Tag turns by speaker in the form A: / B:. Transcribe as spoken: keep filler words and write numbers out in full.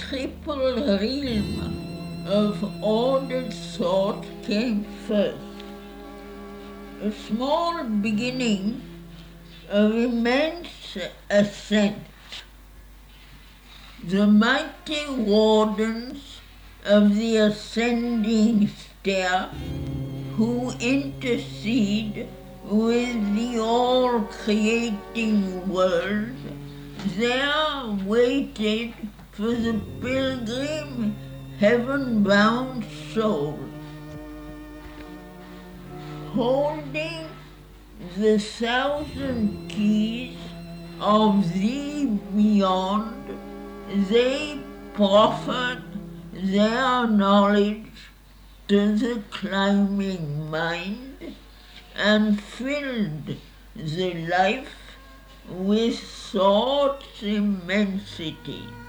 A: triple realm of ordered thought came first. A small beginning of immense ascent. The mighty wardens of the ascending stair who intercede with the all-creating world, there waited for the pilgrim heaven-bound soul. Holding the thousand keys of the beyond, they proffered their knowledge to the climbing mind and filled the life with thought's immensity.